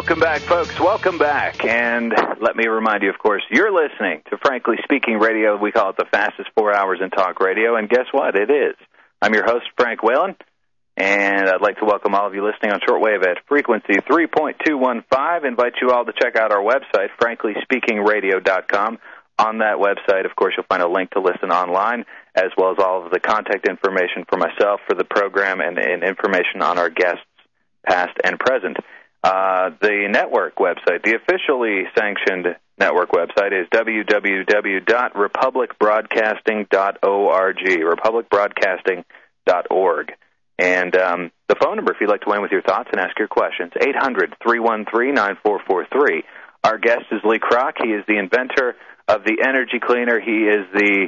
Welcome back, folks. Welcome back. And let me remind you, of course, you're listening to Frankly Speaking Radio. We call it the fastest 4 hours in talk radio. And guess what? It is. I'm your host, Frank Whalen. And I'd like to welcome all of you listening on shortwave at frequency 3.215. Invite you all to check out our website, franklyspeakingradio.com. On that website, of course, you'll find a link to listen online, as well as all of the contact information for myself, for the program, and information on our guests, past and present. The network website, the officially sanctioned network website, is www.republicbroadcasting.org, republicbroadcasting.org. And the phone number, if you'd like to weigh in with your thoughts and ask your questions, 800-313-9443. Our guest is Lee Kroc. He is the inventor of the Energy Cleaner. He is the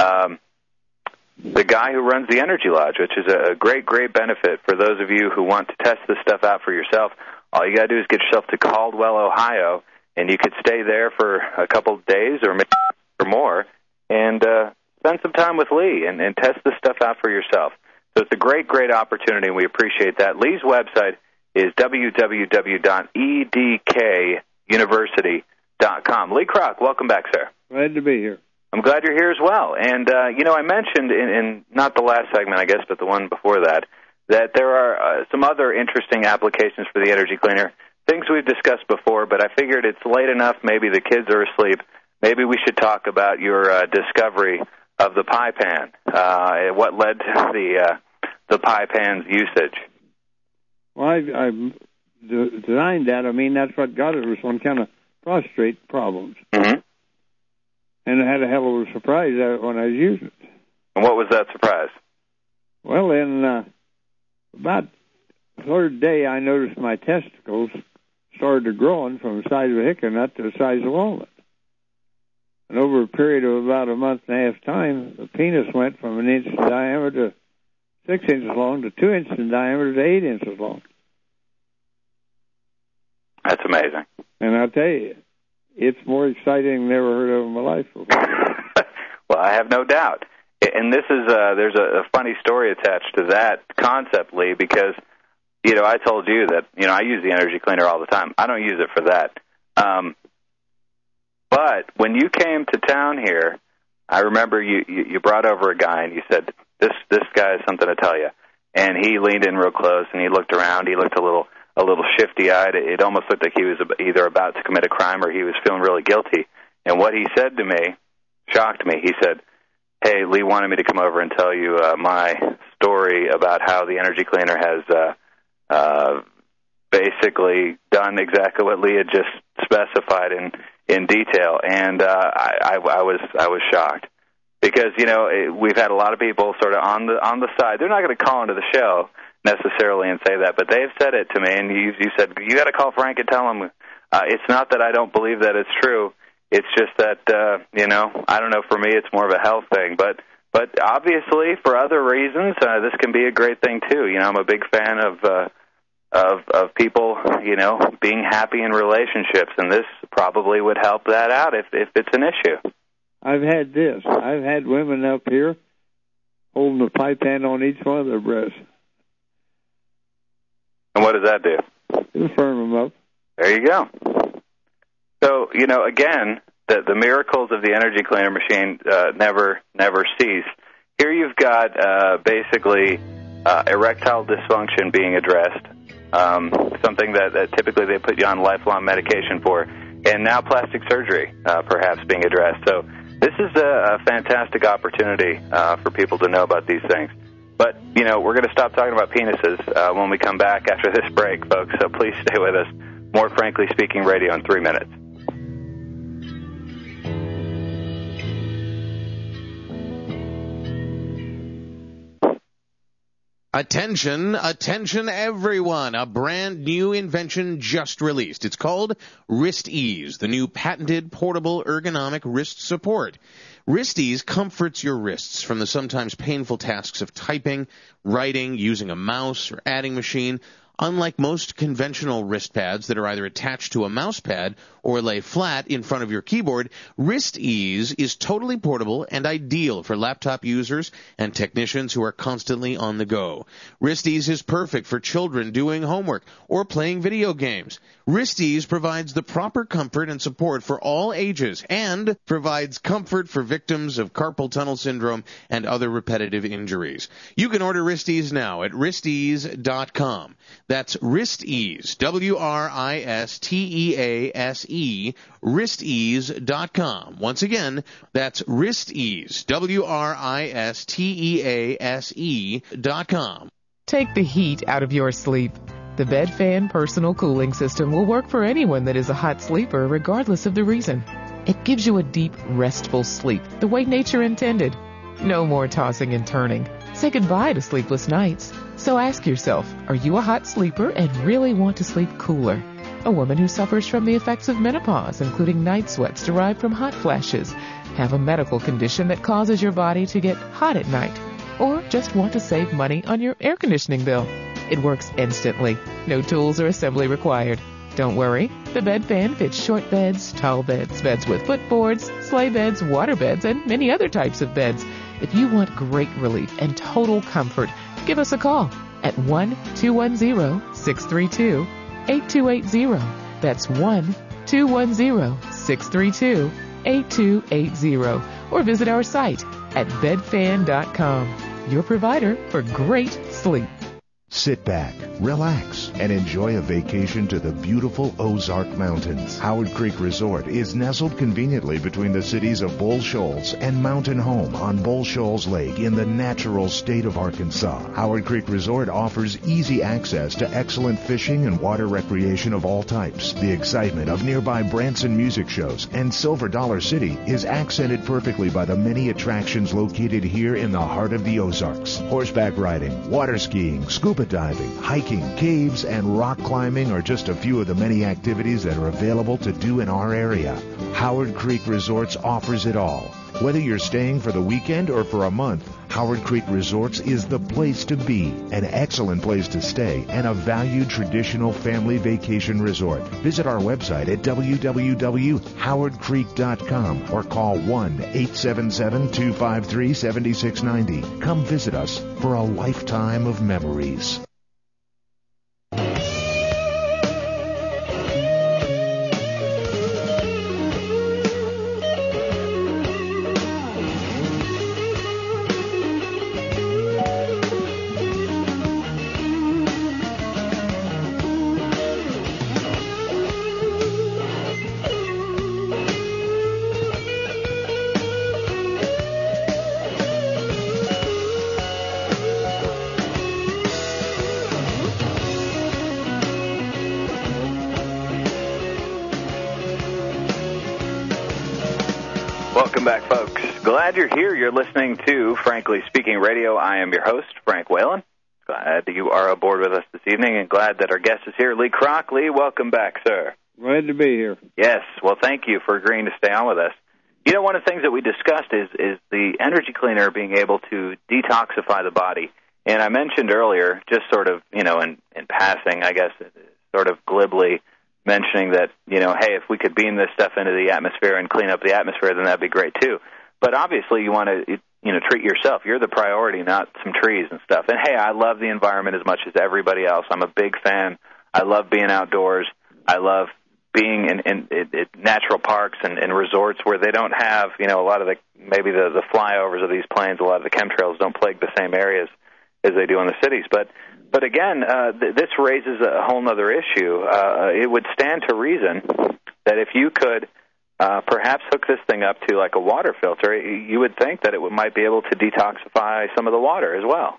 guy who runs the Energy Lodge, which is a great, great benefit for those of you who want to test this stuff out for yourself. All you got to do is get yourself to Caldwell, Ohio, and you could stay there for a couple of days or maybe or more and spend some time with Lee and test this stuff out for yourself. So it's a great, great opportunity, and we appreciate that. Lee's website is www.edkuniversity.com. Lee Kroc, welcome back, sir. Glad to be here. I'm glad you're here as well. And, I mentioned in not the last segment, I guess, but the one before that there are some other interesting applications for the Energy Cleaner, things we've discussed before, but I figured it's late enough, maybe the kids are asleep, maybe we should talk about your discovery of the pie pan, what led to the pie pan's usage. Well, I designed that. I mean, that's what got it, was some kind of prostate problems. Mm-hmm. And I had a hell of a surprise when I was using it. And what was that surprise? Well, in about the third day, I noticed my testicles started growing from the size of a hickory nut to the size of a walnut. And over a period of about a month and a half time, the penis went from an inch in diameter to 6 inches long to 2 inches in diameter to 8 inches long. That's amazing. And I'll tell you, it's more exciting than I ever heard of in my life before. Well, I have no doubt. And this is there's a funny story attached to that concept, Lee, because, I told you that, I use the Energy Cleaner all the time. I don't use it for that. But when you came to town here, I remember you brought over a guy and you said, this guy has something to tell you. And he leaned in real close and he looked around. He looked a little shifty-eyed. It almost looked like he was either about to commit a crime or he was feeling really guilty. And what he said to me shocked me. He said, hey, Lee wanted me to come over and tell you my story about how the Energy Cleaner has basically done exactly what Lee had just specified in detail. And I was shocked because, we've had a lot of people sort of on the side. They're not going to call into the show necessarily and say that, but they've said it to me, and you said, you got to call Frank and tell him. It's not that I don't believe that it's true. It's just that, I don't know, for me it's more of a health thing. But obviously, for other reasons, this can be a great thing, too. I'm a big fan of people, being happy in relationships, and this probably would help that out if it's an issue. I've had this. I've had women up here holding a pie pan on each one of their breasts. And what does that do? It'll firm them up. There you go. So, again, the miracles of the Energy Cleaner machine never cease. Here you've got basically erectile dysfunction being addressed, something that typically they put you on lifelong medication for, and now plastic surgery perhaps being addressed. So this is a fantastic opportunity for people to know about these things. But, we're going to stop talking about penises when we come back after this break, folks, so please stay with us. More Frankly Speaking Radio in 3 minutes. Attention, attention everyone. A brand new invention just released. It's called Wrist Ease, the new patented portable ergonomic wrist support. Wrist Ease comforts your wrists from the sometimes painful tasks of typing, writing, using a mouse or adding machine. Unlike most conventional wrist pads that are either attached to a mouse pad or lay flat in front of your keyboard, Wrist Ease is totally portable and ideal for laptop users and technicians who are constantly on the go. Wrist Ease is perfect for children doing homework or playing video games. Wrist Ease provides the proper comfort and support for all ages and provides comfort for victims of carpal tunnel syndrome and other repetitive injuries. You can order Wrist Ease now at wristease.com. That's Wrist Ease, WRISTEASE, wristease.com. Once again, that's Wrist Ease, WRISTEASE.com. Take the heat out of your sleep. The Bed Fan Personal Cooling System will work for anyone that is a hot sleeper, regardless of the reason. It gives you a deep, restful sleep, the way nature intended. No more tossing and turning. Say goodbye to sleepless nights. So ask yourself, are you a hot sleeper and really want to sleep cooler? A woman who suffers from the effects of menopause, including night sweats derived from hot flashes, have a medical condition that causes your body to get hot at night, or just want to save money on your air conditioning bill. It works instantly. No tools or assembly required. Don't worry. The Bed Fan fits short beds, tall beds, beds with footboards, sleigh beds, water beds, and many other types of beds. If you want great relief and total comfort, give us a call at 1-210-632-8280. That's 1-210-632-8280. Or visit our site at bedfan.com. Your provider for great sleep. Sit back, relax, and enjoy a vacation to the beautiful Ozark Mountains. Howard Creek Resort is nestled conveniently between the cities of Bull Shoals and Mountain Home on Bull Shoals Lake in the natural state of Arkansas. Howard Creek Resort offers easy access to excellent fishing and water recreation of all types. The excitement of nearby Branson music shows and Silver Dollar City is accented perfectly by the many attractions located here in the heart of the Ozarks. Horseback riding, water skiing, scuba diving, hiking, caves, and rock climbing are just a few of the many activities that are available to do in our area. Howard Creek Resorts offers it all. Whether you're staying for the weekend or for a month, Howard Creek Resorts is the place to be, an excellent place to stay, and a valued traditional family vacation resort. Visit our website at www.howardcreek.com or call 1-877-253-7690. Come visit us for a lifetime of memories. Welcome back, folks. Glad you're here. You're listening to Frankly Speaking Radio. I am your host, Frank Whalen. Glad you are aboard with us this evening, and glad that our guest is here, Lee Kroc. Lee, welcome back, sir. Glad to be here. Yes. Well, thank you for agreeing to stay on with us. You know, one of the things that we discussed is the energy cleaner being able to detoxify the body. And I mentioned earlier, just sort of, in passing, I guess, sort of glibly, mentioning that, hey, if we could beam this stuff into the atmosphere and clean up the atmosphere, then that'd be great too. But obviously you want to, treat yourself. You're the priority, not some trees and stuff. And hey, I love the environment as much as everybody else. I'm a big fan. I love being outdoors. I love being in natural parks and resorts where they don't have, a lot of the flyovers of these planes, a lot of the chemtrails don't plague the same areas as they do in the cities. But again, this raises a whole other issue. It would stand to reason that if you could perhaps hook this thing up to like a water filter, you would think that it might be able to detoxify some of the water as well.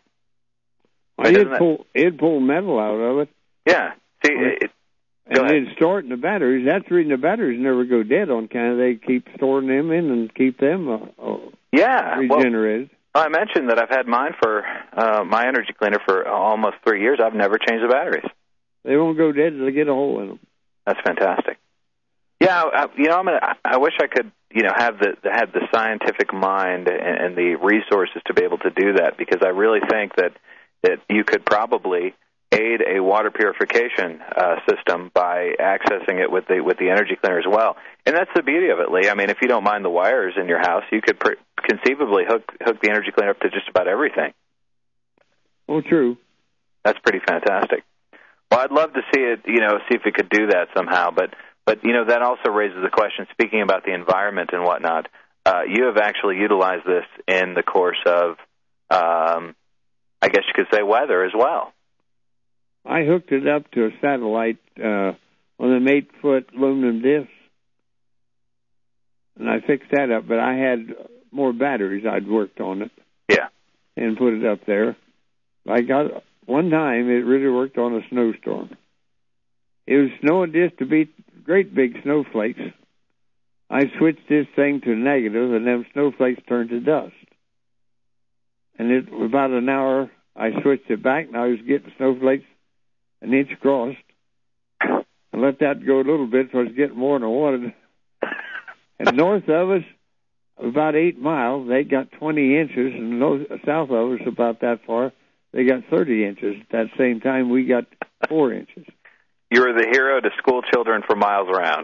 It'd pull metal out of it. Yeah. See, and it'd store it in the batteries. That's the reason the batteries never go dead on kind of. They keep storing them in and keep them regenerated. Well, I mentioned that I've had mine for my energy cleaner for almost 3 years. I've never changed the batteries. They won't go dead until they get a hole in them. That's fantastic. Yeah, I wish I could, have the scientific mind and the resources to be able to do that, because I really think that you could probably aid a water purification system by accessing it with the energy cleaner as well. And that's the beauty of it, Lee. I mean, if you don't mind the wires in your house, you could conceivably hook the energy cleaner up to just about everything. Oh, true. That's pretty fantastic. Well, I'd love to see it, see if it could do that somehow. But that also raises the question, speaking about the environment and whatnot, you have actually utilized this in the course of, I guess you could say, weather as well. I hooked it up to a satellite on an 8-foot aluminum disc, and I fixed that up, but I had more batteries. I'd worked on it. Yeah. And put it up there. One time, it really worked on a snowstorm. It was snowing just to beat great big snowflakes. I switched this thing to negative, and them snowflakes turned to dust. And about an hour, I switched it back, and I was getting snowflakes an inch across. I let that go a little bit, so I was getting more than I wanted. And north of us, about 8 miles, they got 20 inches, and south of us, about that far, they got 30 inches. At that same time, we got 4 inches. You were the hero to school children for miles around.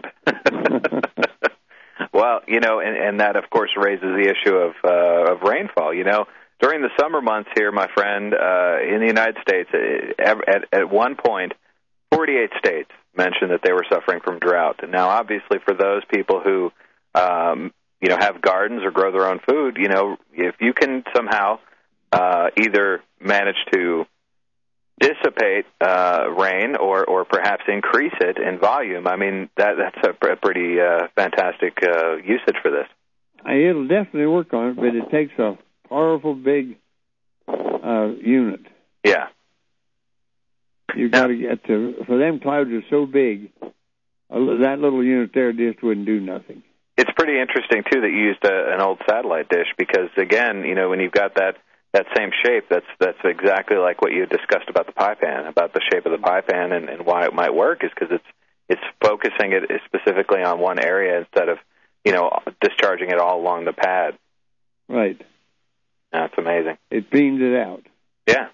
Well, and that, of course, raises the issue of rainfall. During the summer months here, my friend, in the United States, at one point, 48 states mentioned that they were suffering from drought. And now, obviously, for those people who, have gardens or grow their own food, if you can somehow either manage to dissipate rain or perhaps increase it in volume, I mean, that's a pretty fantastic usage for this. It'll definitely work on it, but it takes a powerful big unit. Yeah. You've got to get for them clouds are so big, that little unit there just wouldn't do nothing. It's pretty interesting, too, that you used an old satellite dish because, again, when you've got that same shape, that's exactly like what you discussed about the pie pan, about the shape of the pie pan and why it might work is because it's focusing it specifically on one area instead of, discharging it all along the pad. Right. That's amazing. It beamed it out. Yeah.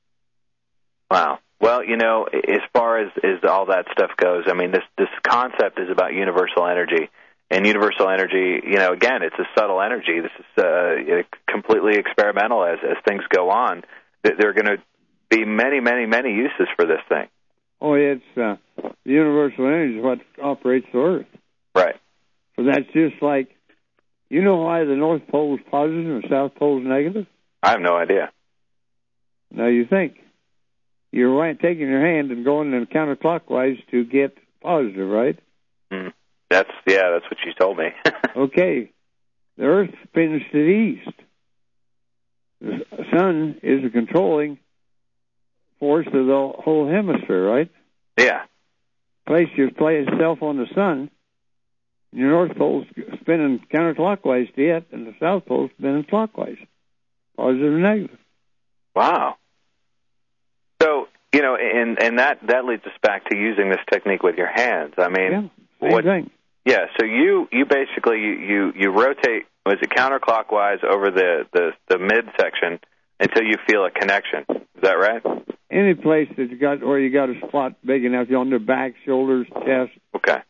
Wow. Well, as far as all that stuff goes, I mean, this concept is about universal energy. And universal energy, again, it's a subtle energy. This is completely experimental as things go on. There are going to be many, many, many uses for this thing. Oh, it's the universal energy is what operates the Earth. Right. So that's just like, why the North Pole is positive and the South Pole is negative? I have no idea. Now you think. You're taking your hand and going in counterclockwise to get positive, right? Mm. That's what she told me. Okay. The Earth spins to the east. The sun is the controlling force of the whole hemisphere, right? Yeah. Place yourself on the sun, and your North Pole's spinning counterclockwise to it, and the South Pole's spinning clockwise, positive and negative. Wow. So, and that leads us back to using this technique with your hands. I mean, same thing. Yeah, so you basically you rotate, was it counterclockwise over the midsection until you feel a connection. Is that right? Any place that you got a spot big enough on the back, shoulders, chest. Okay.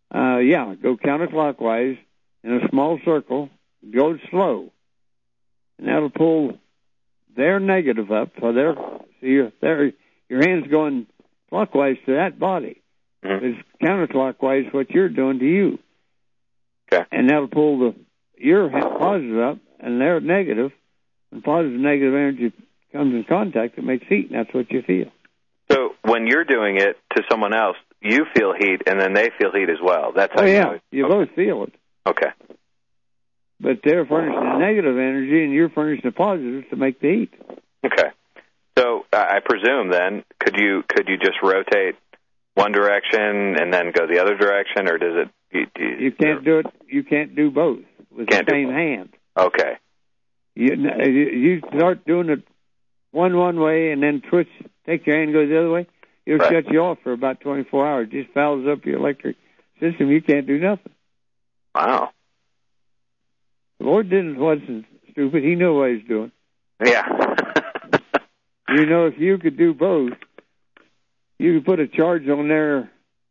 Go counterclockwise in a small circle. Go slow, and that'll pull their negative up. So your hand's going clockwise to that body. Mm-hmm. It's counterclockwise what you're doing to you. Okay. And that'll pull your positive up, and their negative, and positive and negative energy comes in contact, it makes heat, and that's what you feel. So when you're doing it to someone else, you feel heat, and then they feel heat as well. That's how you both feel it. Okay. But they're furnishing the negative energy, and you're furnishing the positive to make the heat. Okay. So I presume then, could you just rotate one direction and then go the other direction, or does it? You can't do it. You can't do both with the same hand. Okay. You start doing it one way and then twitch, take your hand and go the other way. It'll shut you off for about 24 hours. Just fouls up your electric system. You can't do nothing. Wow. The Lord wasn't stupid. He knew what he was doing. Yeah. If you could do both, you can put a charge on their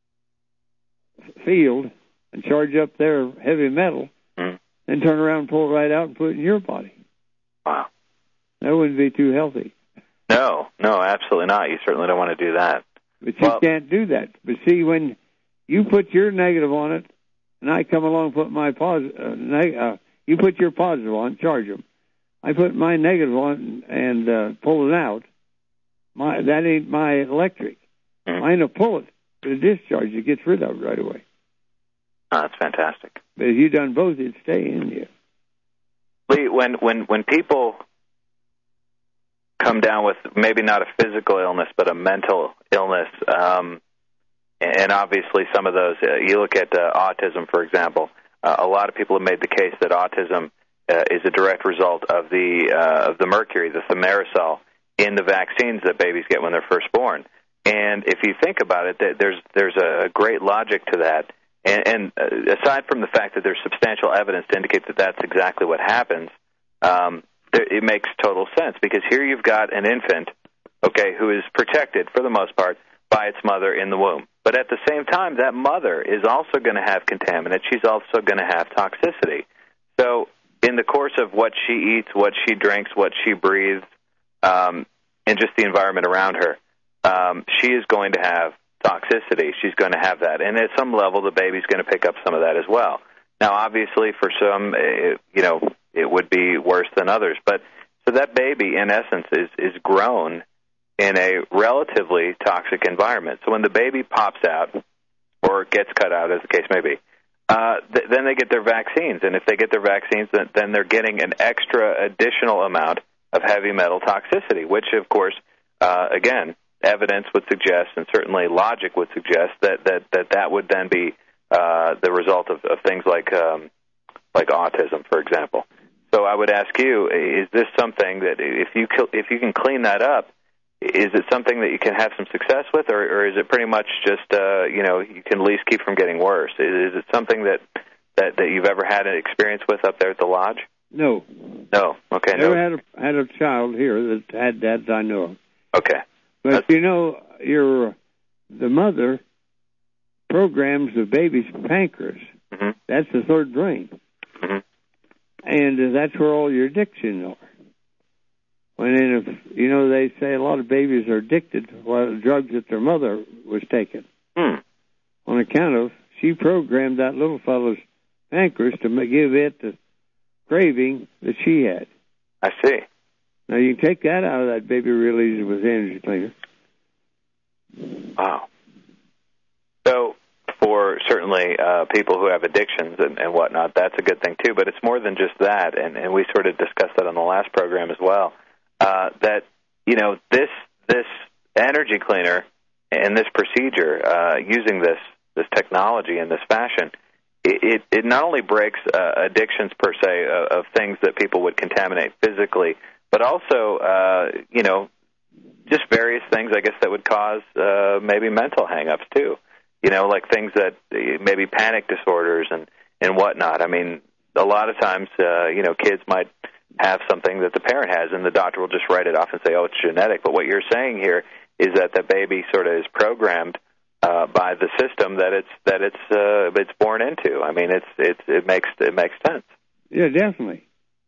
field and charge up their heavy metal, and turn around and pull it right out and put it in your body. Wow. That wouldn't be too healthy. No, absolutely not. You certainly don't want to do that. But you can't do that. But see, when you put your negative on it, and I come along and put my positive, you put your positive on, charge them. I put my negative on and pull it out. That ain't my electric. Mine will pull it to the discharge. It gets rid of it right away. Oh, that's fantastic. But if you done both, it'd stay in you. Lee, when people come down with maybe not a physical illness but a mental illness, and obviously some of those, you look at autism, for example. A lot of people have made the case that autism is a direct result of the mercury, the thimerosal, in the vaccines that babies get when they're first born. And if you think about it, there's a great logic to that. And aside from the fact that there's substantial evidence to indicate that that's exactly what happens, it makes total sense, because here you've got an infant, who is protected for the most part by its mother in the womb. But at the same time, that mother is also going to have contaminants. She's also going to have toxicity. So in the course of what she eats, what she drinks, what she breathes, and just the environment around her, she is going to have toxicity. She's going to have that. And at some level, the baby's going to pick up some of that as well. Now, obviously, for some, it would be worse than others. But so that baby, in essence, is grown in a relatively toxic environment. So when the baby pops out or gets cut out, as the case may be, then they get their vaccines. And if they get their vaccines, then they're getting an extra additional amount of heavy metal toxicity, which, of course, again, evidence would suggest, and certainly logic would suggest, that would then be the result of things like autism, for example. So I would ask you, is this something that if you can clean that up, is it something that you can have some success with, or is it pretty much just you can at least keep from getting worse? Is it something that you've ever had an experience with up there at the lodge? No. Okay. Never had a child here that had that I know of. Okay. But the mother programs the baby's pancreas. Mm-hmm. That's the third brain. Mm-hmm. And that's where all your addictions are. They say a lot of babies are addicted to drugs that their mother was taking. On account of, she programmed that little fellow's pancreas to give it the craving that she had. I see. Now, you can take that out of that baby real easy with the energy cleaner. Wow. So, for certainly people who have addictions and whatnot, that's a good thing, too. But it's more than just that, and we sort of discussed that on the last program as well, that, this energy cleaner and this procedure, using this technology in this fashion, it not only breaks addictions, per se, of things that people would contaminate physically, but also, just various things, I guess, that would cause maybe mental hang-ups, too. Like things that maybe panic disorders and whatnot. I mean, a lot of times, kids might have something that the parent has, and the doctor will just write it off and say, oh, it's genetic. But what you're saying here is that the baby sort of is programmed by the system that it's born into. I mean, it makes sense. Yeah, definitely.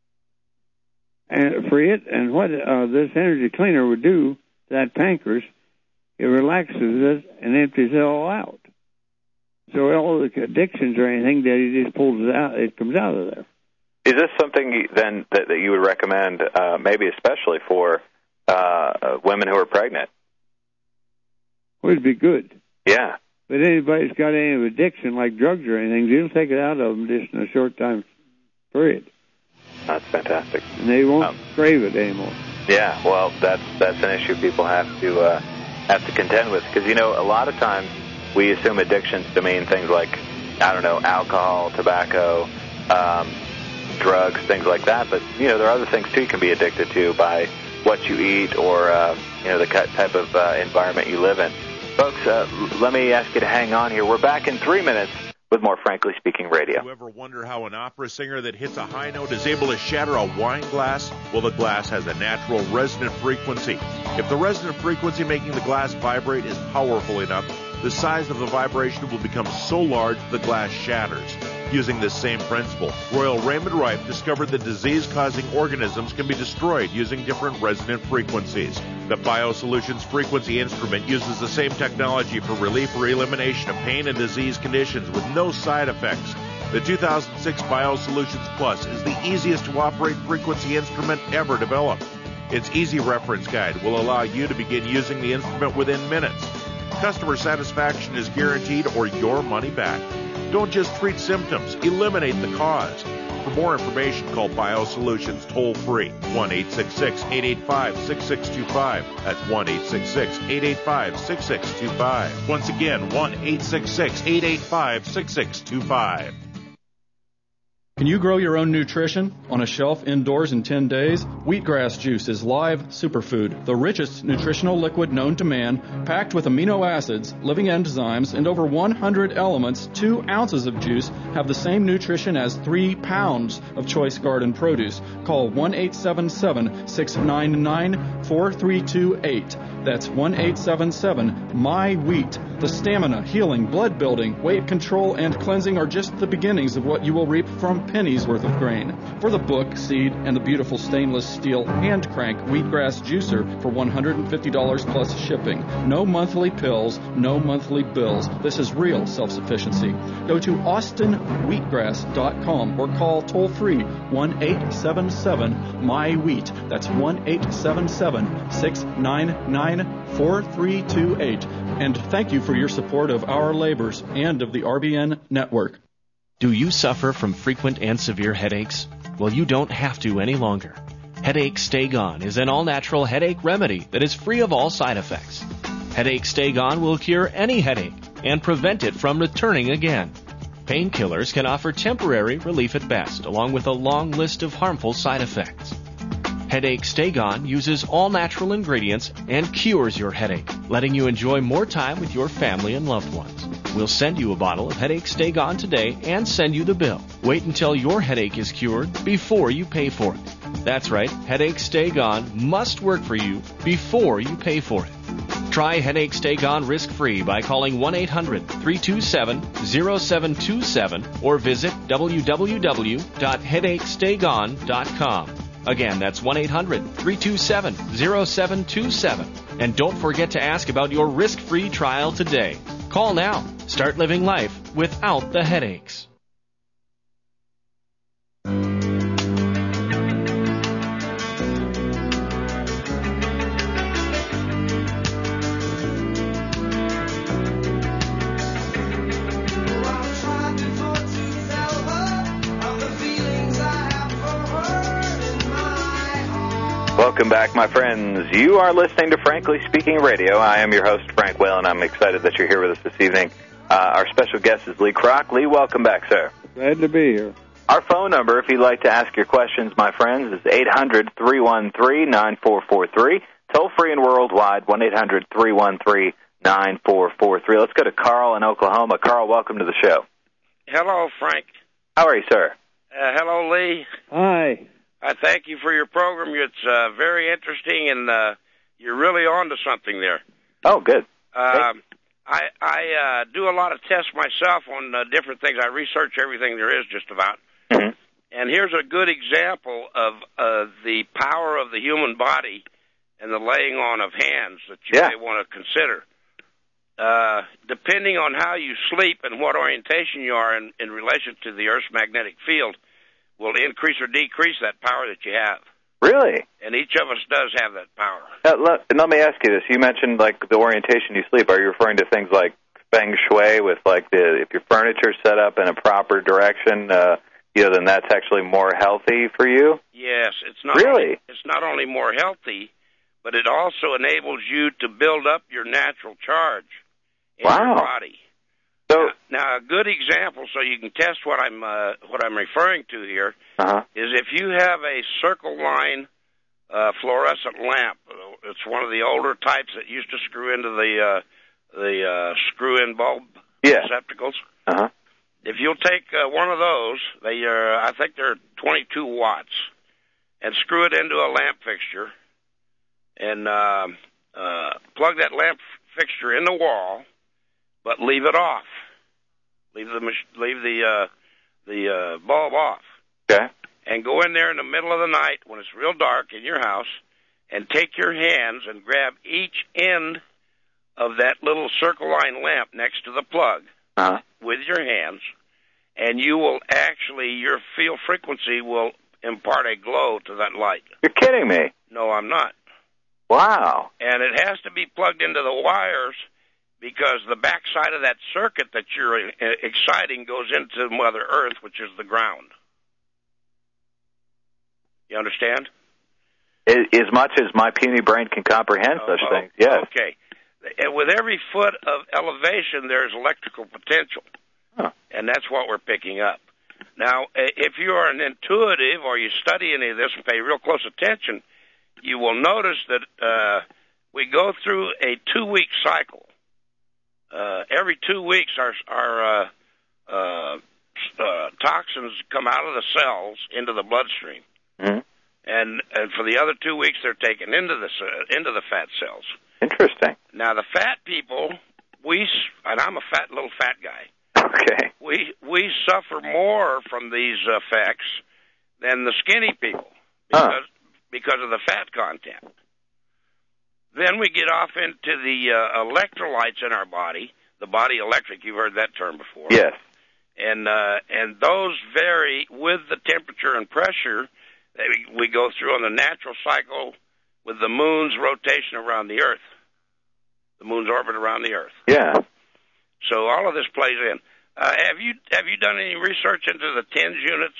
And for it, and what this energy cleaner would do to that pancreas, it relaxes it and empties it all out. So all the addictions or anything that he just pulls it out, it comes out of there. Is this something then that you would recommend, maybe especially for women who are pregnant? Would be good. Yeah. But anybody's got any addiction, like drugs or anything, they'll take it out of them just in a short time period. That's fantastic. And they won't crave it anymore. Yeah, well, that's an issue people have to contend with, because a lot of times we assume addictions to mean things like, alcohol, tobacco, drugs, things like that. But there are other things too you can be addicted to by what you eat or the type of environment you live in. Folks, let me ask you to hang on here. We're back in 3 minutes with more Frankly Speaking Radio. You ever wonder how an opera singer that hits a high note is able to shatter a wine glass? Well, the glass has a natural resonant frequency. If the resonant frequency making the glass vibrate is powerful enough, the size of the vibration will become so large the glass shatters. Using this same principle, Royal Raymond Rife discovered that disease-causing organisms can be destroyed using different resonant frequencies. The BioSolutions frequency instrument uses the same technology for relief or elimination of pain and disease conditions with no side effects. The 2006 BioSolutions Plus is the easiest to operate frequency instrument ever developed. Its easy reference guide will allow you to begin using the instrument within minutes. Customer satisfaction is guaranteed or your money back. Don't just treat symptoms, eliminate the cause. For more information, call BioSolutions toll-free, 1-866-885-6625. That's 1-866-885-6625. Once again, 1-866-885-6625. Can you grow your own nutrition on a shelf indoors in 10 days? Wheatgrass juice is live superfood, the richest nutritional liquid known to man, packed with amino acids, living enzymes, and over 100 elements. 2 ounces of juice have the same nutrition as 3 pounds of choice garden produce. Call 1-877-699-4328. That's 1-877-MY-WHEAT. The stamina, healing, blood building, weight control, and cleansing are just the beginnings of what you will reap from pennies worth of grain. For the book, seed, and the beautiful stainless steel hand crank wheatgrass juicer for $150 plus shipping. No monthly pills, no monthly bills. This is real self-sufficiency. Go to austinwheatgrass.com or call toll-free 1-877-MY-WHEAT. That's 1-877-699-4328. And thank you for your support of our labors and of the RBN network. Do you suffer from frequent and severe headaches? Well, you don't have to any longer. Headache Stay Gone is an all-natural headache remedy that is free of all side effects. Headache Stay Gone will cure any headache and prevent it from returning again. Painkillers can offer temporary relief at best, along with a long list of harmful side effects. Headache Stay Gone uses all-natural ingredients and cures your headache, letting you enjoy more time with your family and loved ones. We'll send you a bottle of Headache Stay Gone today and send you the bill. Wait until your headache is cured before you pay for it. That's right, Headache Stay Gone must work for you before you pay for it. Try Headache Stay Gone risk-free by calling 1-800-327-0727 or visit www.headachestaygone.com. Again, that's 1-800-327-0727. And don't forget to ask about your risk-free trial today. Call now. Start living life without the headaches. Welcome back, my friends. You are listening to Frankly Speaking Radio. I am your host, Frank Whalen. I'm excited that you're here with us this evening. Our special guest is Lee Kroc. Lee, welcome back, sir. Glad to be here. Our phone number, if you'd like to ask your questions, my friends, is 800-313-9443. Toll-free and worldwide, 1-800-313-9443. Let's go to Carl in Oklahoma. Carl, welcome to the show. Hello, Frank. How are you, sir? Hello, Lee. Hi. I thank you for your program. It's very interesting, and you're really on to something there. Oh, good. I do a lot of tests myself on different things. I research everything there is just about. Mm-hmm. And here's a good example of the power of the human body and the laying on of hands that you may want to consider. Depending on how you sleep and what orientation you are in relation to the Earth's magnetic field, will increase or decrease that power that you have. Really? And each of us does have that power. Let me ask you this. You mentioned, like, the orientation you sleep. Are you referring to things like feng shui with, like, if your furniture's set up in a proper direction, then that's actually more healthy for you? Yes. It's not it's not only more healthy, but it also enables you to build up your natural charge in your body. So, now, a good example, so you can test what I'm referring to here, is if you have a circle line fluorescent lamp. It's one of the older types that used to screw into the screw-in bulb receptacles. If you'll take one of those, I think they're 22 watts, and screw it into a lamp fixture, and plug that lamp fixture in the wall, but leave it off. Leave the bulb off. Okay. And go in there in the middle of the night when it's real dark in your house, and take your hands and grab each end of that little circle line lamp next to the plug with your hands, and you will actually, your field frequency will impart a glow to that light. You're kidding me. No, I'm not. Wow. And it has to be plugged into the wires, because the backside of that circuit that you're exciting goes into Mother Earth, which is the ground. You understand? As much as my puny brain can comprehend such things, yes. Okay. And with every foot of elevation, there's electrical potential. And that's what we're picking up. Now, if you are an intuitive or you study any of this and pay real close attention, you will notice that we go through a 2-week cycle. Every 2 weeks, our toxins come out of the cells into the bloodstream. Mm-hmm. And for the other 2 weeks, they're taken into the fat cells. Interesting. Now, the fat people, and I'm a little fat guy. Okay. We suffer more from these effects than the skinny people because of the fat content. Then we get off into the electrolytes in our body, the body electric. You've heard that term before. Yes. And those vary with the temperature and pressure that we go through on the natural cycle with the moon's rotation around the Earth. The moon's orbit around the Earth. Yeah. So all of this plays in. Have you done any research into the TENS units?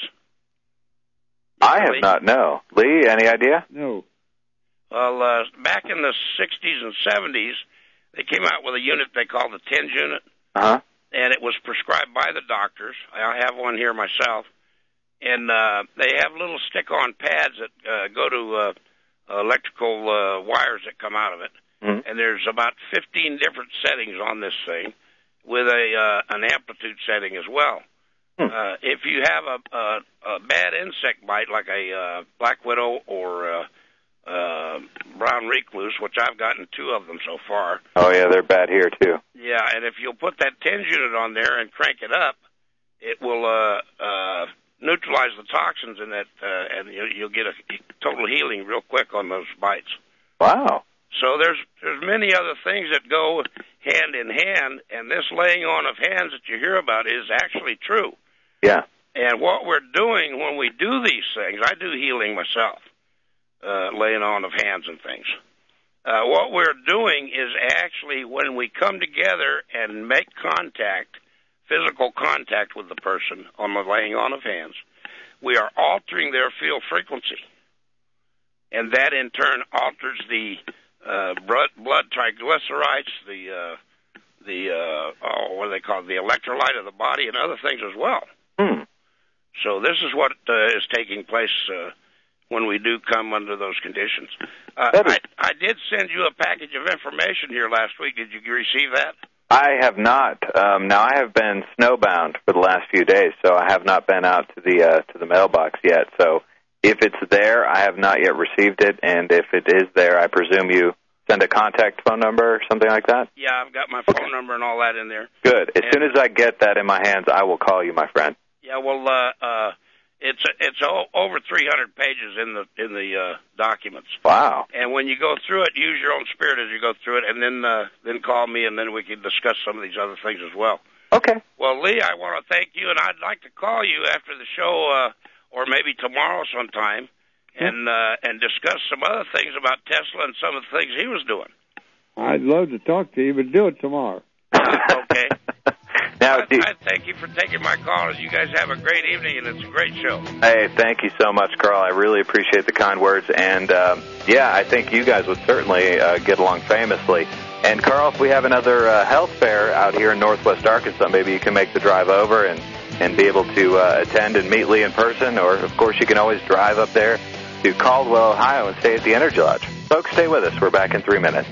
I have not, no. Lee, any idea? No. Well, back in the 60s and 70s, they came out with a unit they called the TENS unit. Uh-huh. And it was prescribed by the doctors. I have one here myself. And they have little stick-on pads that go to electrical wires that come out of it. Mm-hmm. And there's about 15 different settings on this thing with an amplitude setting as well. If you have a bad insect bite like a black widow or brown recluse, which I've gotten 2 of them so far. Oh, yeah, they're bad here, too. Yeah, and if you'll put that TENS unit on there and crank it up, it will neutralize the toxins in that, and you'll get a total healing real quick on those bites. Wow. So there's many other things that go hand in hand, and this laying on of hands that you hear about is actually true. Yeah. And what we're doing when we do these things, I do healing myself, laying on of hands and things. What we're doing is actually when we come together and make contact, physical contact with the person on the laying on of hands, we are altering their field frequency. And that in turn alters the blood triglycerides, what do they call it, the electrolyte of the body and other things as well. So this is what is taking place when we do come under those conditions. I did send you a package of information here last week. Did you receive that? I have not. Now, I have been snowbound for the last few days, so I have not been out to the mailbox yet. So if it's there, I have not yet received it, and if it is there, I presume you send a contact phone number or something like that? Yeah, I've got my phone number and all that in there. Good. As soon as I get that in my hands, I will call you, my friend. Yeah, well, it's over 300 pages in the documents. Wow. And when you go through it, use your own spirit as you go through it, and then call me, and then we can discuss some of these other things as well. Okay. Well, Lee, I want to thank you, and I'd like to call you after the show, or maybe tomorrow sometime, and discuss some other things about Tesla and some of the things he was doing. I'd love to talk to you, but do it tomorrow. Okay. Now, I thank you for taking my call, and you guys have a great evening, and it's a great show. Hey, thank you so much, Carl. I really appreciate the kind words, and yeah, I think you guys would certainly get along famously. And, Carl, if we have another health fair out here in northwest Arkansas, maybe you can make the drive over and be able to attend and meet Lee in person, or, of course, you can always drive up there to Caldwell, Ohio, and stay at the Energy Lodge. Folks, stay with us. We're back in 3 minutes.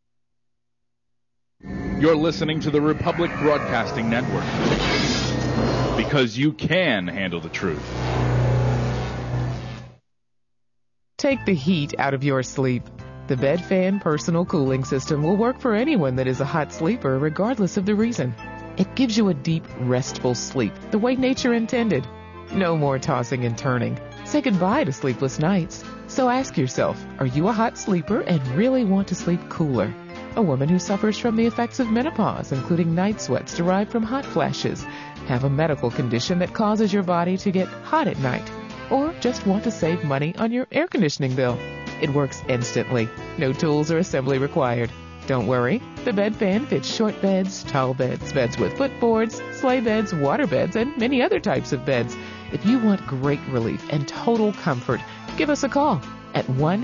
You're listening to the Republic Broadcasting Network, because you can handle the truth. Take the heat out of your sleep. The Bedfan Personal Cooling System will work for anyone that is a hot sleeper, regardless of the reason. It gives you a deep, restful sleep, the way nature intended. No more tossing and turning. Say goodbye to sleepless nights. So ask yourself, are you a hot sleeper and really want to sleep cooler? A woman who suffers from the effects of menopause, including night sweats derived from hot flashes, have a medical condition that causes your body to get hot at night, or just want to save money on your air conditioning bill. It works instantly. No tools or assembly required. Don't worry, the Bedfan fits short beds, tall beds, beds with footboards, sleigh beds, water beds, and many other types of beds. If you want great relief and total comfort, give us a call at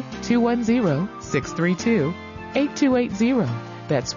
1-210-632-8280. That's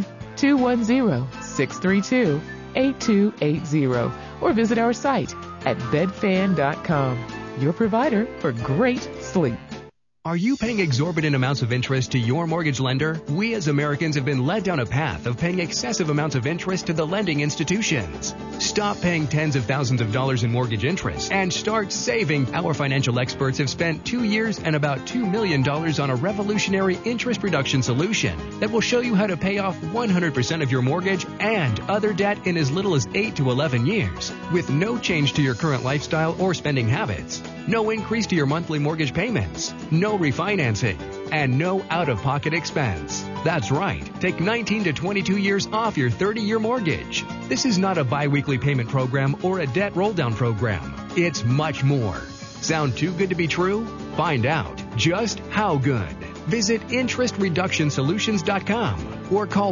1-210-632-8280. Or visit our site at bedfan.com, your provider for great sleep. Are you paying exorbitant amounts of interest to your mortgage lender? We as Americans have been led down a path of paying excessive amounts of interest to the lending institutions. Stop paying tens of thousands of dollars in mortgage interest and start saving. Our financial experts have spent 2 years and about $2 million on a revolutionary interest reduction solution that will show you how to pay off 100% of your mortgage and other debt in as little as 8 to 11 years with no change to your current lifestyle or spending habits. No increase to your monthly mortgage payments, no refinancing, and no out-of-pocket expense. That's right. Take 19 to 22 years off your 30-year mortgage. This is not a bi-weekly payment program or a debt roll-down program. It's much more. Sound too good to be true? Find out just how good. Visit interestreductionsolutions.com or call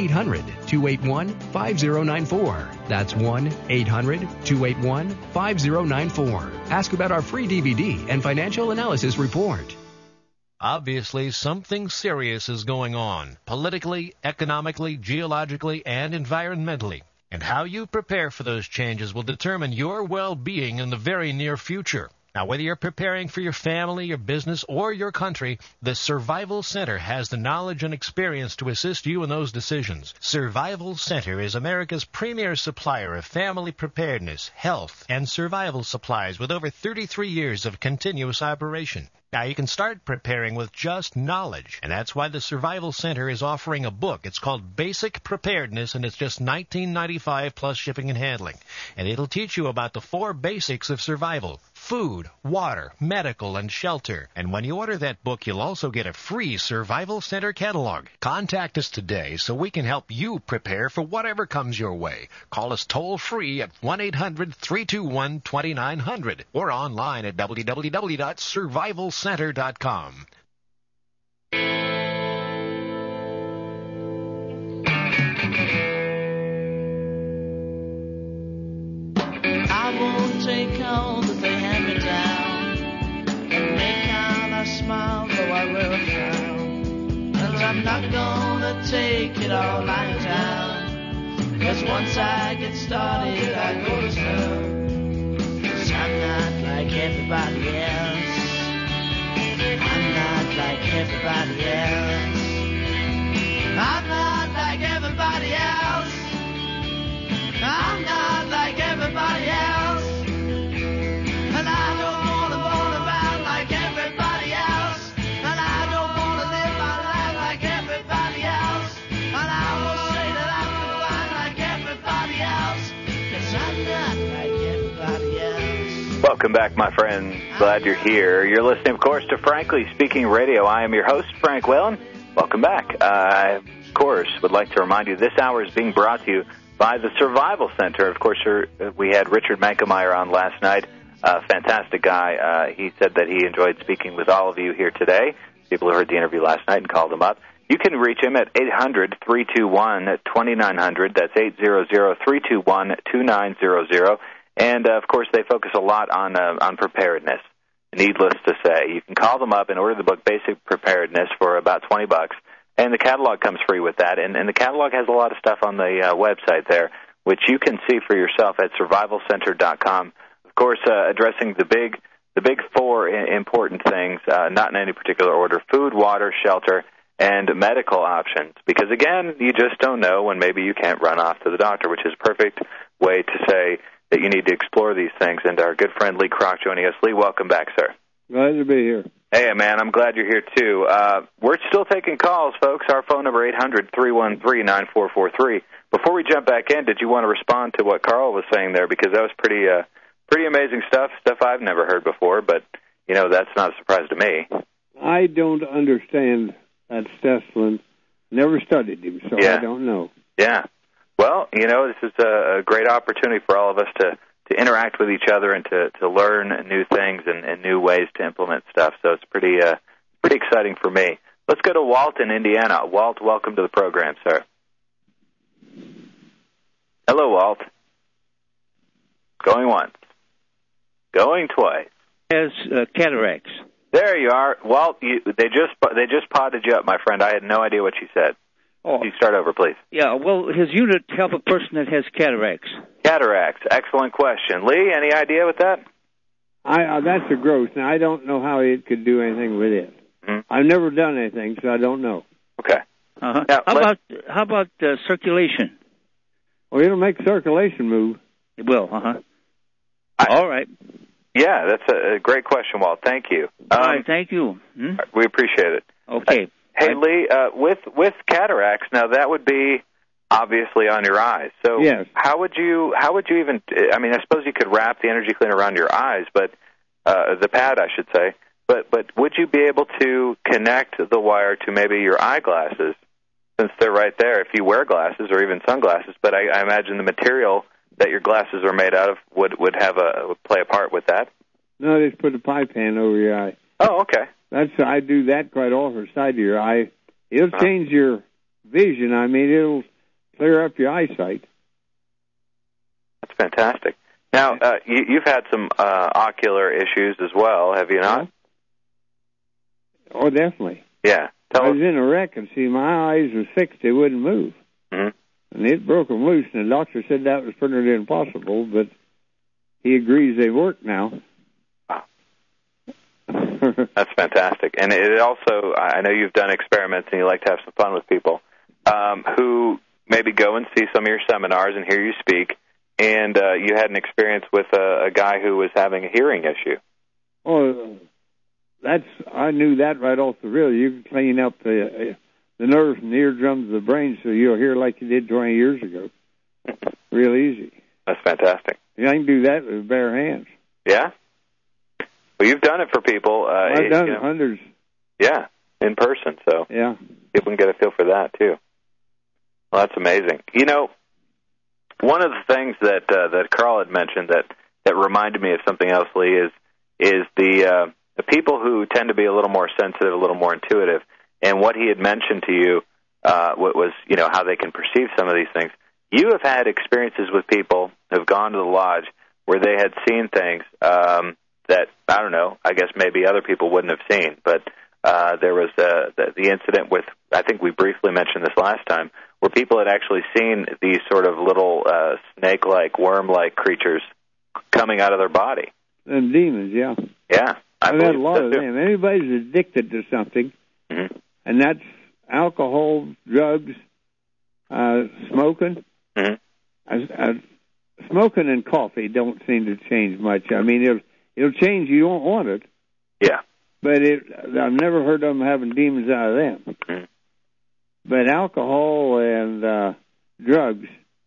1-800-281-5094. That's 1-800-281-5094. Ask about our free DVD and financial analysis report. Obviously, something serious is going on, politically, economically, geologically, and environmentally. And how you prepare for those changes will determine your well-being in the very near future. Now, whether you're preparing for your family, your business, or your country, the Survival Center has the knowledge and experience to assist you in those decisions. Survival Center is America's premier supplier of family preparedness, health, and survival supplies with over 33 years of continuous operation. Now, you can start preparing with just knowledge, and that's why the Survival Center is offering a book. It's called Basic Preparedness, and it's just $19.95 plus shipping and handling. And it'll teach you about the 4 basics of survival: food, water, medical, and shelter. And when you order that book, you'll also get a free Survival Center catalog. Contact us today so we can help you prepare for whatever comes your way. Call us toll-free at 1-800-321-2900 or online at www.survivalcenter.com. I won't take all that they hand me down and make out I smile though I will frown. And I'm not gonna take it all lying down, 'cause once I get started I go to town. 'Cause I'm not like everybody else. I'm not like everybody else. I'm not like everybody else. I'm not like everybody else. And I don't want to roll around like everybody else. And I don't want to live my life like everybody else. And I will say that I'm fine like everybody else. 'Cause I'm not like everybody else. Welcome back, my friends. Glad you're here. You're listening, of course, to Frankly Speaking Radio. I am your host, Frank Whalen. Welcome back. Of course, would like to remind you this hour is being brought to you by the Survival Center. Of course, we had Richard Mankemeyer on last night. Fantastic guy. He said that he enjoyed speaking with all of you here today, people who heard the interview last night and called him up. You can reach him at 800-321-2900. That's 800-321-2900. And, of course, they focus a lot on preparedness, needless to say. You can call them up and order the book Basic Preparedness for about $20, and the catalog comes free with that. And the catalog has a lot of stuff on the website there, which you can see for yourself at survivalcenter.com. Of course, addressing the big 4 important things, not in any particular order: food, water, shelter, and medical options. Because, again, you just don't know when maybe you can't run off to the doctor, which is a perfect way to say that you need to explore these things. And our good friend Lee Kroc joining us. Lee, welcome back, sir. Glad to be here. Hey, man, I'm glad you're here, too. We're still taking calls, folks. Our phone number, 800-313-9443. Before we jump back in, did you want to respond to what Carl was saying there? Because that was pretty amazing stuff I've never heard before, but, that's not a surprise to me. I don't understand that Stesselin. Never studied him, so I don't know. Yeah. Well, this is a great opportunity for all of us to interact with each other and to learn new things and new ways to implement stuff. So it's pretty exciting for me. Let's go to Walt in Indiana. Walt, welcome to the program, sir. Hello, Walt. Going once. Going twice. Has cataracts. There you are. Walt, they just potted you up, my friend. I had no idea what you said. Oh. You start over, please. Yeah, well, his unit help a person that has cataracts. Cataracts. Excellent question. Lee, any idea with that? That's a growth. Now, I don't know how it could do anything with it. Mm-hmm. I've never done anything, so I don't know. Okay. Uh-huh. Now, how about circulation? Well, it'll make circulation move. It will, all right. Yeah, that's a great question, Walt. Thank you. All right, thank you. We appreciate it. Okay. Hey, Lee, with cataracts, now that would be obviously on your eyes. So yes. How would you even, I suppose you could wrap the energy cleaner around your eyes, but the pad, I should say, but would you be able to connect the wire to maybe your eyeglasses, since they're right there, if you wear glasses or even sunglasses? But I imagine the material that your glasses are made out of would play a part with that. No, they just put a pie pan over your eye. Oh, okay. I do that quite often, side of your eye. It'll change your vision. It'll clear up your eyesight. That's fantastic. Now, you've had some ocular issues as well, have you not? Oh, definitely. Yeah. I was in a wreck, and my eyes were fixed. They wouldn't move. Mm-hmm. And it broke them loose, and the doctor said that was pretty impossible, but he agrees they work now. That's fantastic. And it also, I know you've done experiments and you like to have some fun with people who maybe go and see some of your seminars and hear you speak, and you had an experience with a guy who was having a hearing issue. Oh, I knew that right off the reel. You can clean up the nerves and the eardrums of the brain so you'll hear like you did 20 years ago. Real easy. That's fantastic. Yeah, I can do that with bare hands. Yeah? Well, you've done it for people. I've done hundreds. Yeah, in person, so yeah, people can get a feel for that, too. Well, that's amazing. One of the things that Carl had mentioned that reminded me of something else, Lee, is the people who tend to be a little more sensitive, a little more intuitive, and what he had mentioned to you was, how they can perceive some of these things. You have had experiences with people who have gone to the lodge where they had seen things that, I don't know, I guess maybe other people wouldn't have seen. But there was the incident with, I think we briefly mentioned this last time, where people had actually seen these sort of little snake-like, worm-like creatures coming out of their body. Them demons, yeah. Yeah. I've had a lot of them. Anybody's addicted to something, mm-hmm. and that's alcohol, drugs, smoking. Mm-hmm. Smoking and coffee don't seem to change much. It'll change. You don't want it. Yeah. But I've never heard of them having demons out of them. Mm-hmm. But alcohol and drugs,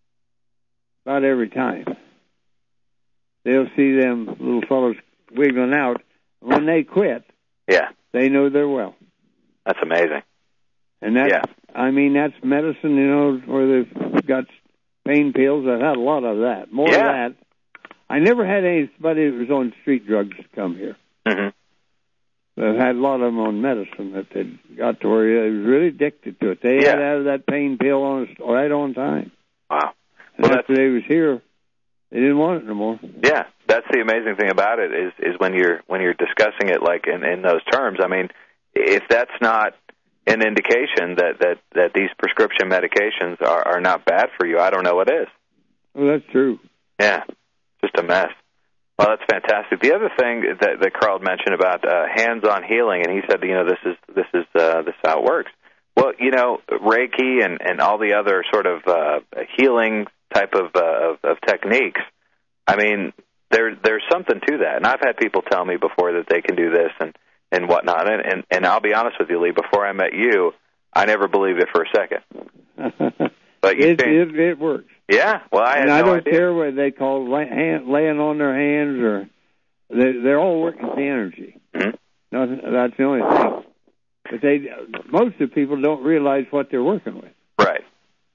about every time. They'll see them little fellows wiggling out. When they quit, they know they're well. That's amazing. And that's, that's medicine, where they've got pain pills. I've had a lot of that. More of that. I never had anybody that was on street drugs come here. Mm-hmm. I've had a lot of them on medicine that they got to where they was really addicted to it. They had to have that pain pill right on time. Wow. And after they was here, they didn't want it no more. Yeah, that's the amazing thing about it is when you're discussing it like in those terms. If that's not an indication that these prescription medications are not bad for you, I don't know what is. Well, that's true. Yeah, just a mess. Well, that's fantastic. The other thing that Carl mentioned about hands-on healing, and he said, this is how it works. Well, Reiki and all the other sort of healing type of techniques. There's something to that, and I've had people tell me before that they can do this, and and whatnot. And I'll be honest with you, Lee, before I met you, I never believed it for a second. But it works. Yeah, well, I don't care what they call laying on their hands, or they're all working with the energy. Mm-hmm. That's the only thing. But most of the people don't realize what they're working with. Right.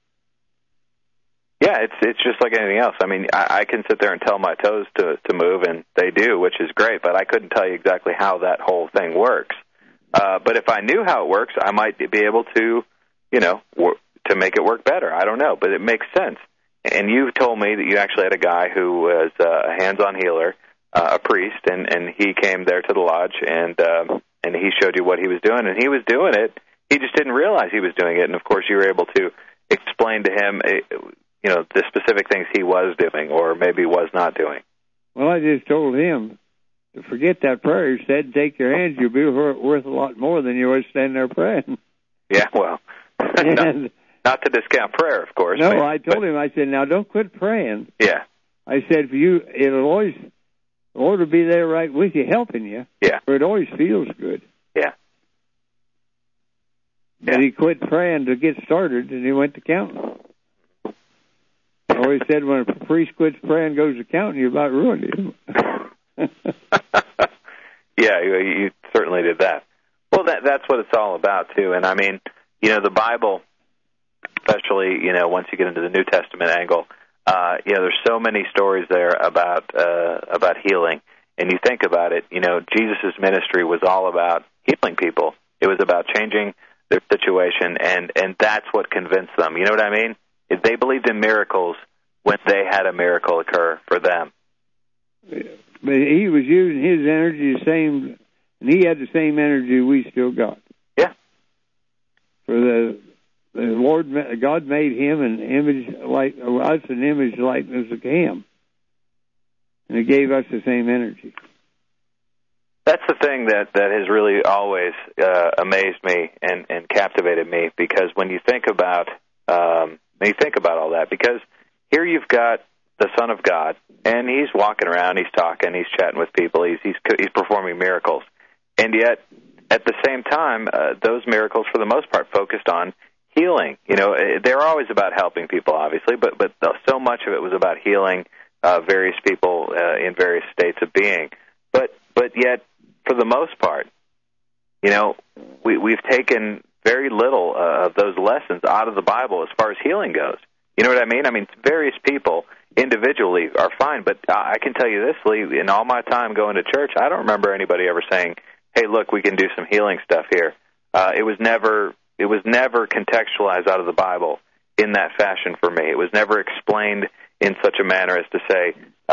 Yeah, it's just like anything else. I mean, I can sit there and tell my toes to move, and they do, which is great, but I couldn't tell you exactly how that whole thing works. But if I knew how it works, I might be able to, to make it work better. I don't know, but it makes sense. And you told me that you actually had a guy who was a hands-on healer, a priest, and he came there to the lodge, and he showed you what he was doing, and he was doing it. He just didn't realize he was doing it, and of course you were able to explain to him, the specific things he was doing or maybe was not doing. Well, I just told him to forget that prayer. He said, take your hands, you'll be worth a lot more than you was standing there praying. Yeah, well, not to discount prayer, of course. No, I told him, I said, now don't quit praying. Yeah. I said, it'll always, the Lord will be there right with you, helping you. Yeah. But it always feels good. Yeah. And he quit praying to get started, and he went to counting. I always said when a priest quits praying and goes to counting, you about ruined him. Yeah, you certainly did that. Well, that's what it's all about, too. And, I mean, the Bible, especially, once you get into the New Testament angle, there's so many stories there about healing. And you think about it, Jesus' ministry was all about healing people. It was about changing their situation, and that's what convinced them. You know what I mean? They believed in miracles when they had a miracle occur for them. But he was using his energy the same, and he had the same energy we still got. Yeah. For the Lord, God made him an image like us, an image likeness of him, and He gave us the same energy. That's the thing that has really always amazed me and captivated me, because when you think about all that, because here you've got the Son of God, and He's walking around, He's talking, He's chatting with people, He's performing miracles, and yet at the same time, those miracles for the most part focused on healing. They're always about helping people, obviously, but so much of it was about healing various people in various states of being. But yet, for the most part, we've taken very little of those lessons out of the Bible as far as healing goes. You know what I mean? I mean, various people individually are fine, but I can tell you this, Lee, in all my time going to church, I don't remember anybody ever saying, hey, look, we can do some healing stuff here. It was never contextualized out of the Bible in that fashion for me. It was never explained in such a manner as to say,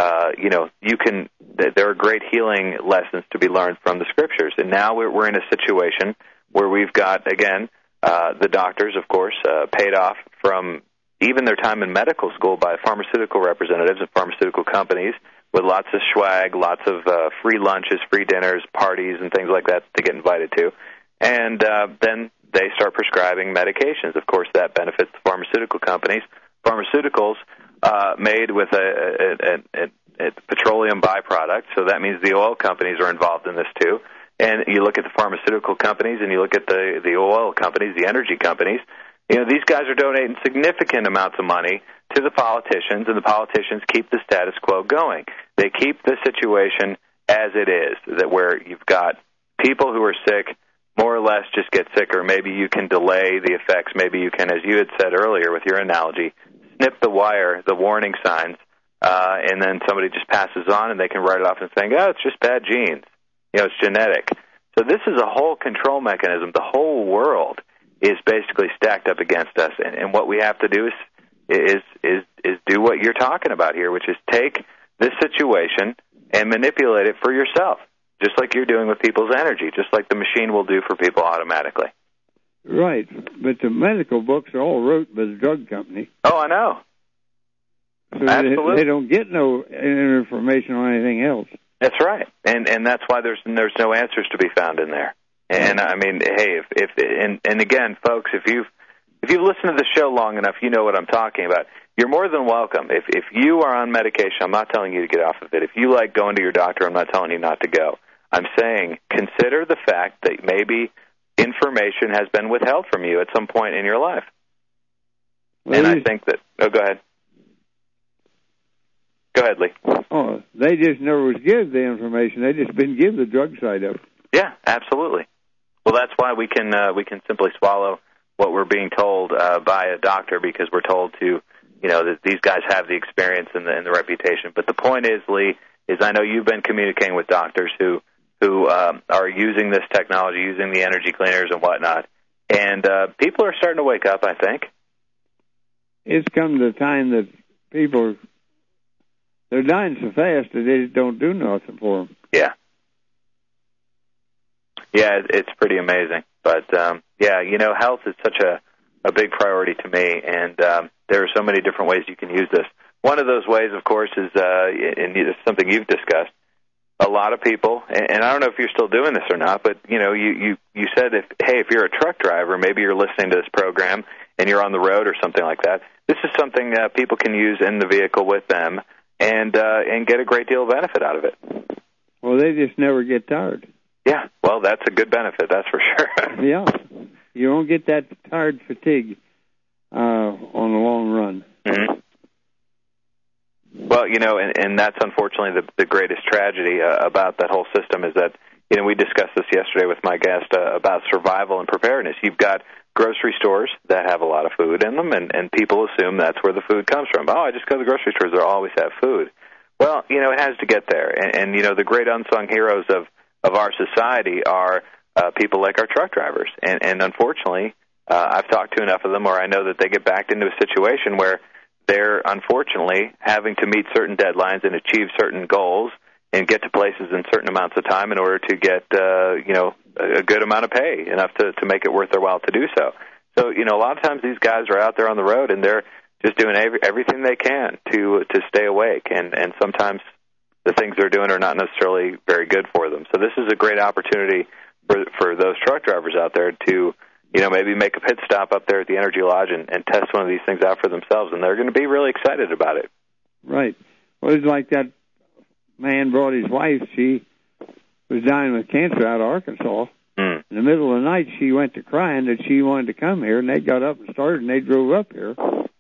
there are great healing lessons to be learned from the Scriptures. And now we're in a situation where we've got, again, the doctors, of course, paid off from even their time in medical school by pharmaceutical representatives and pharmaceutical companies with lots of swag, lots of free lunches, free dinners, parties, and things like that they get invited to. And then they start prescribing medications. Of course, that benefits the pharmaceutical companies. Pharmaceuticals made with a petroleum byproduct, so that means the oil companies are involved in this too. And you look at the pharmaceutical companies and you look at the oil companies, the energy companies, these guys are donating significant amounts of money to the politicians, and the politicians keep the status quo going. They keep the situation as it is, that where you've got people who are sick more or less just get sicker. Maybe you can delay the effects. Maybe you can, as you had said earlier with your analogy, snip the wire, the warning signs, and then somebody just passes on and they can write it off and saying, oh, it's just bad genes. It's genetic. So this is a whole control mechanism. The whole world is basically stacked up against us, and what we have to do is do what you're talking about here, which is take this situation and manipulate it for yourself, just like you're doing with people's energy, just like the machine will do for people automatically. Right, but the medical books are all wrote by the drug company. Oh, I know. So Absolutely. They don't get no information on anything else. That's right, and that's why there's no answers to be found in there. And I mean, hey, and again, folks, if you've listened to the show long enough, you know what I'm talking about. You're more than welcome. If you are on medication, I'm not telling you to get off of it. If you like going to your doctor, I'm not telling you not to go. I'm saying consider the fact that maybe information has been withheld from you at some point in your life. And I think that... Oh, go ahead. Go ahead, Lee. Oh, they just never was give the information. They just been give the drug side of it. Yeah, absolutely. Well, that's why we can simply swallow what we're being told by a doctor, because we're told to, that these guys have the experience and the reputation. But the point is, Lee, is I know you've been communicating with doctors who are using this technology, using the energy cleaners and whatnot, and people are starting to wake up, I think. It's come to the time that people, they're dying so fast that they just don't do nothing for them. Yeah. Yeah, it's pretty amazing. But, health is such a big priority to me, and there are so many different ways you can use this. One of those ways, of course, is and it's something you've discussed. A lot of people, and I don't know if you're still doing this or not, but, you said, if you're a truck driver, maybe you're listening to this program and you're on the road or something like that, this is something people can use in the vehicle with them and get a great deal of benefit out of it. Well, they just never get tired. Yeah, well, that's a good benefit, that's for sure. Yeah, you don't get that tired fatigue on the long run. Mm-hmm. Well, and that's unfortunately the greatest tragedy about that whole system is that, we discussed this yesterday with my guest about survival and preparedness. You've got grocery stores that have a lot of food in them, and people assume that's where the food comes from. Oh, I just go to the grocery stores, they'll always have food. Well, it has to get there. And the great unsung heroes of our society are people like our truck drivers. And unfortunately, I've talked to enough of them, or I know that they get backed into a situation where they're unfortunately having to meet certain deadlines and achieve certain goals and get to places in certain amounts of time in order to get, a good amount of pay, enough to make it worth their while to do so. So, a lot of times these guys are out there on the road and they're just doing everything they can to stay awake. And sometimes the things they're doing are not necessarily very good for them. So this is a great opportunity for those truck drivers out there to, maybe make a pit stop up there at the Energy Lodge and test one of these things out for themselves, and they're going to be really excited about it. Right. Well, it's like that man brought his wife. She was dying with cancer out of Arkansas. In the middle of the night, she went to crying that she wanted to come here, and they got up and started, and they drove up here.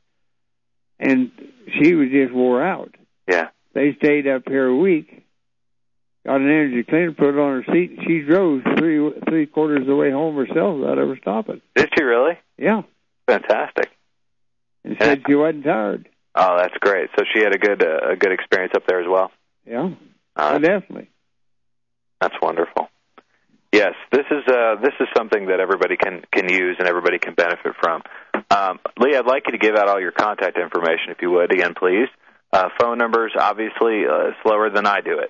And she was just wore out. Yeah. They stayed up here a week, got an energy cleaner, put it on her seat, and she drove three quarters of the way home herself without ever stopping. Did she really? Yeah. Fantastic. And said she wasn't tired. Oh, that's great. So she had a good experience up there as well? Yeah. Definitely. That's wonderful. Yes, this is something that everybody can use and everybody can benefit from. Lee, I'd like you to give out all your contact information, if you would, again, please. Phone numbers, obviously, slower than I do it.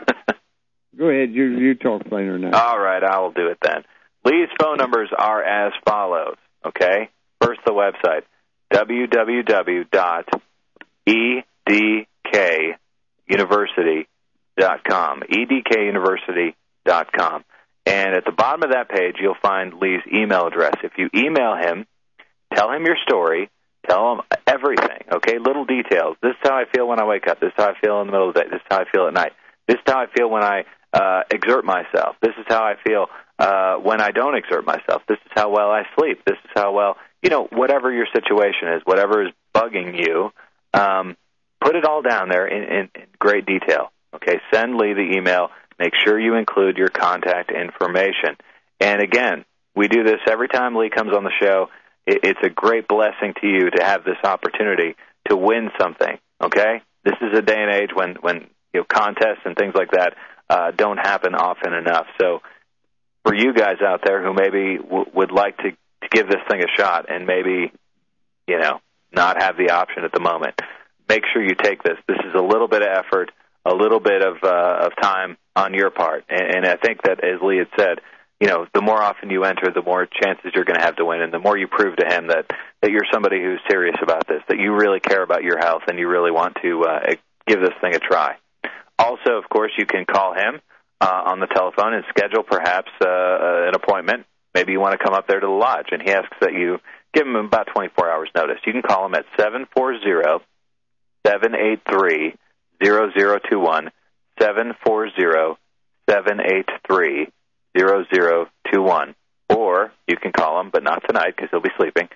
Go ahead. You talk plainer now. All right, I will do it then. Lee's phone numbers are as follows, okay? First, the website, www.edkuniversity.com, edkuniversity.com. And at the bottom of that page, you'll find Lee's email address. If you email him, tell him your story, tell him everything, okay, little details. This is how I feel when I wake up. This is how I feel in the middle of the day. This is how I feel at night. This is how I feel when I exert myself. This is how I feel when I don't exert myself. This is how well I sleep. This is how well, whatever your situation is, whatever is bugging you, put it all down there in great detail, okay? Send Lee the email. Make sure you include your contact information. And again, we do this every time Lee comes on the show. It's a great blessing to you to have this opportunity to win something, okay? This is a day and age when contests and things like that don't happen often enough. So for you guys out there who maybe would like to give this thing a shot and maybe, not have the option at the moment, make sure you take this. This is a little bit of effort, a little bit of time on your part. And I think that, as Lee had said, the more often you enter, the more chances you're going to have to win, and the more you prove to him that you're somebody who's serious about this, that you really care about your health and you really want to give this thing a try. Also, of course, you can call him on the telephone and schedule perhaps an appointment. Maybe you want to come up there to the lodge, and he asks that you give him about 24 hours notice. You can call him at 740-783-0021, 740-783-0021. Or you can call him, but not tonight because he'll be sleeping,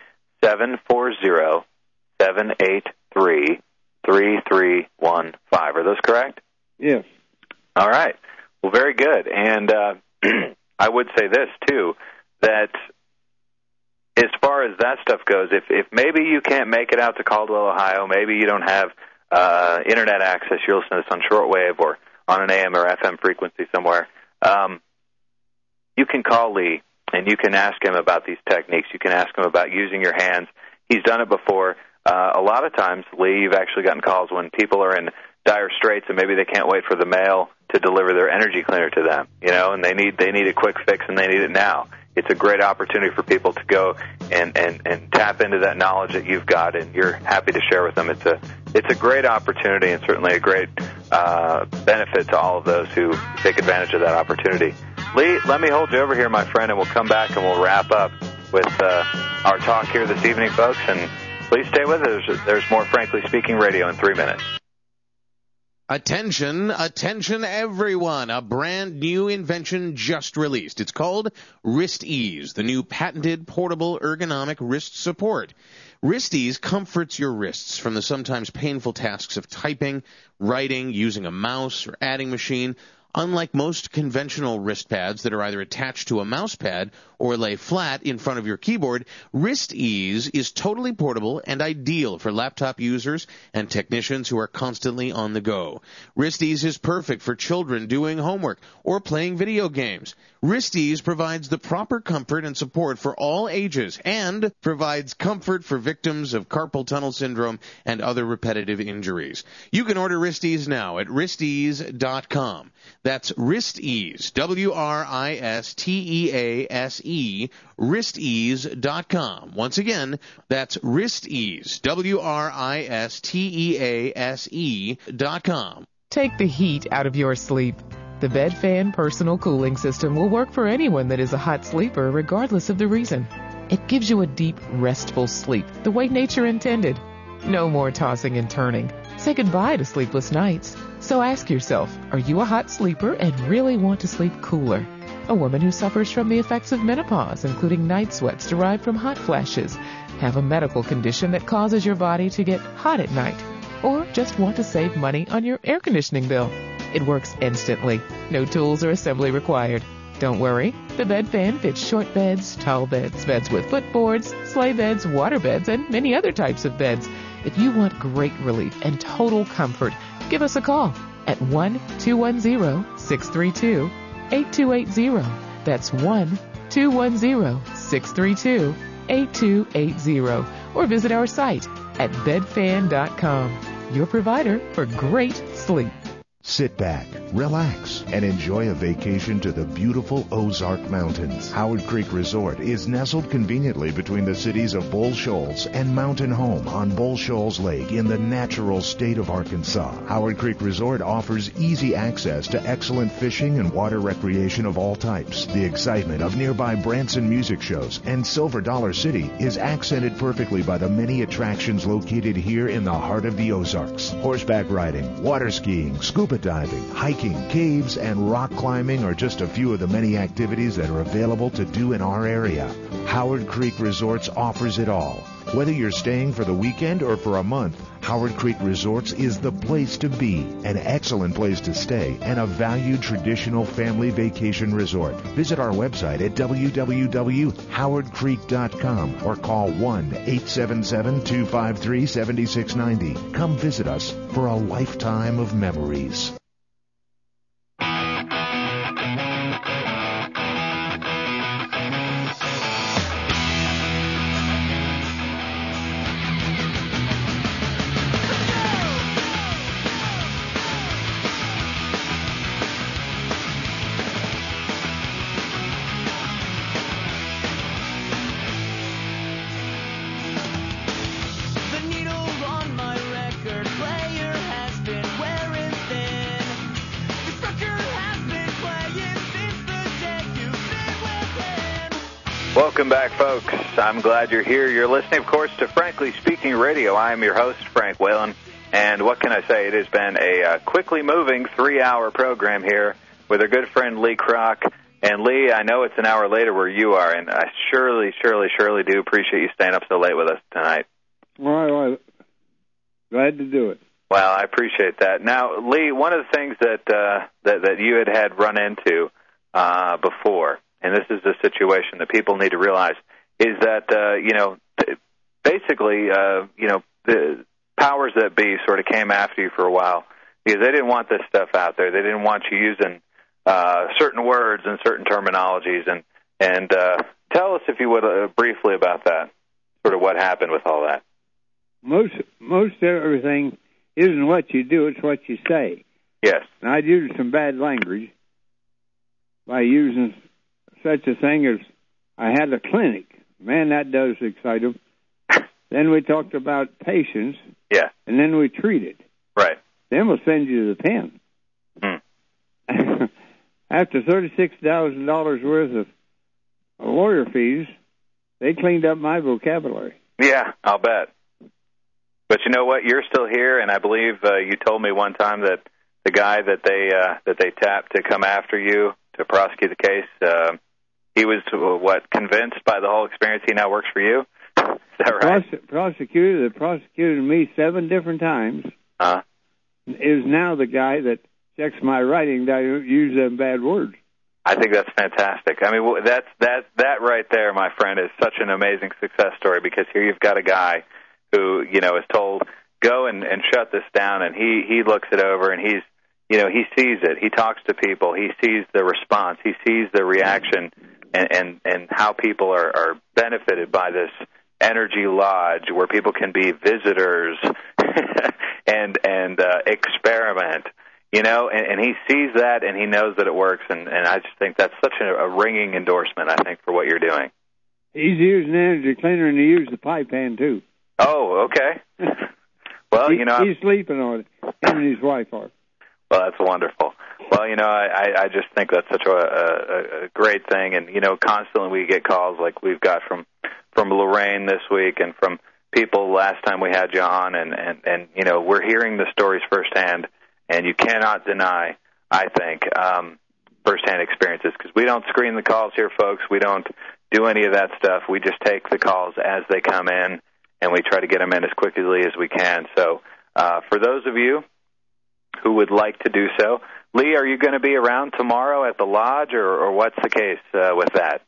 740-783-3315. Are those correct? Yes. All right. Well, very good. And I would say this, too, that as far as that stuff goes, if maybe you can't make it out to Caldwell, Ohio, maybe you don't have Internet access, you're listening to this on shortwave or on an AM or FM frequency somewhere, you can call Lee and you can ask him about these techniques. You can ask him about using your hands. He's done it before. A lot of times, Lee, you've actually gotten calls when people are in dire straits and maybe they can't wait for the mail to deliver their energy cleaner to them, and they need a quick fix and they need it now. It's a great opportunity for people to go and tap into that knowledge that you've got, and you're happy to share with them. It's a great opportunity and certainly a great benefit to all of those who take advantage of that opportunity. Lee, let me hold you over here, my friend, and we'll come back and we'll wrap up with our talk here this evening, folks. And please stay with us. There's more Frankly Speaking Radio in 3 minutes. Attention, attention everyone. A brand new invention just released. It's called Wrist Ease, the new patented portable ergonomic wrist support. Wrist Ease comforts your wrists from the sometimes painful tasks of typing, writing, using a mouse, or adding machine. Unlike most conventional wrist pads that are either attached to a mouse pad or lay flat in front of your keyboard, Wrist Ease is totally portable and ideal for laptop users and technicians who are constantly on the go. Wrist Ease is perfect for children doing homework or playing video games. Wrist Ease provides the proper comfort and support for all ages and provides comfort for victims of carpal tunnel syndrome and other repetitive injuries. You can order Wrist Ease now at wristease.com. That's Wrist Ease, WRISTEASE, wristease.com. Once again, that's Wrist Ease, WRISTEASE.com. Take the heat out of your sleep. The Bed Fan Personal Cooling System will work for anyone that is a hot sleeper, regardless of the reason. It gives you a deep, restful sleep, the way nature intended. No more tossing and turning. Say goodbye to sleepless nights. So ask yourself, are you a hot sleeper and really want to sleep cooler? A woman who suffers from the effects of menopause, including night sweats derived from hot flashes, have a medical condition that causes your body to get hot at night, or just want to save money on your air conditioning bill. It works instantly. No tools or assembly required. Don't worry. The Bed Fan fits short beds, tall beds, beds with footboards, sleigh beds, water beds, and many other types of beds. If you want great relief and total comfort, give us a call at 1-210-632-8280. That's 1-210-632-8280. Or visit our site at bedfan.com, your provider for great sleep. Sit back, relax, and enjoy a vacation to the beautiful Ozark Mountains. Howard Creek Resort is nestled conveniently between the cities of Bull Shoals and Mountain Home on Bull Shoals Lake in the natural state of Arkansas. Howard Creek Resort offers easy access to excellent fishing and water recreation of all types. The excitement of nearby Branson music shows and Silver Dollar City is accented perfectly by the many attractions located here in the heart of the Ozarks. Horseback riding, water skiing, scuba diving, hiking, caves, and rock climbing are just a few of the many activities that are available to do in our area. Howard Creek Resorts offers it all. Whether you're staying for the weekend or for a month, Howard Creek Resorts is the place to be, an excellent place to stay, and a valued traditional family vacation resort. Visit our website at www.howardcreek.com or call 1-877-253-7690. Come visit us for a lifetime of memories. Welcome back, folks. I'm glad you're here. You're listening, of course, to Frankly Speaking Radio. I am your host, Frank Whalen, and what can I say? It has been a quickly moving 3-hour program here with our good friend Lee Kroc. And, Lee, I know it's an hour later where you are, and I surely do appreciate you staying up so late with us tonight. Well, glad to do it. Well, I appreciate that. Now, Lee, one of the things that you had run into before, and this is a situation that people need to realize, is that, basically, the powers that be sort of came after you for a while because they didn't want this stuff out there. They didn't want you using certain words and certain terminologies. And tell us, if you would, briefly about that, sort of what happened with all that. Most everything isn't what you do, it's what you say. Yes. And I'd use some bad language by using such a thing as I had a clinic. Man, that does excite them. Then we talked about patients. Yeah. And then we treated. Right. Then we'll send you the pen. After $36,000 worth of lawyer fees, they cleaned up my vocabulary. Yeah, I'll bet. But you know what? You're still here, and I believe you told me one time that the guy that they tapped to come after you to prosecute the case, he was convinced by the whole experience. He now works for you. Is that right? Prosecutor that prosecuted me 7 different times is now the guy that checks my writing that I don't use them bad words. I think that's fantastic. I mean, that right there, my friend, is such an amazing success story, because here you've got a guy who, is told, go and shut this down, and he looks it over, and he sees it. He talks to people. He sees the response. He sees the reaction and how people are benefited by this energy lodge where people can be visitors and experiment. And he sees that, and he knows that it works, and I just think that's such a ringing endorsement, I think, for what you're doing. He's using energy cleaner, and he used the pipe pan, too. Oh, okay. Well, he's sleeping on it, him and his wife are. Well, that's wonderful. Well, I just think that's such a great thing, and, constantly we get calls like we've got from Lorraine this week and from people last time we had you on, and we're hearing the stories firsthand. And you cannot deny, I think, firsthand experiences, because we don't screen the calls here, folks. We don't do any of that stuff. We just take the calls as they come in, and we try to get them in as quickly as we can. So for those of you who would like to do so, Lee, are you going to be around tomorrow at the lodge, or what's the case with that?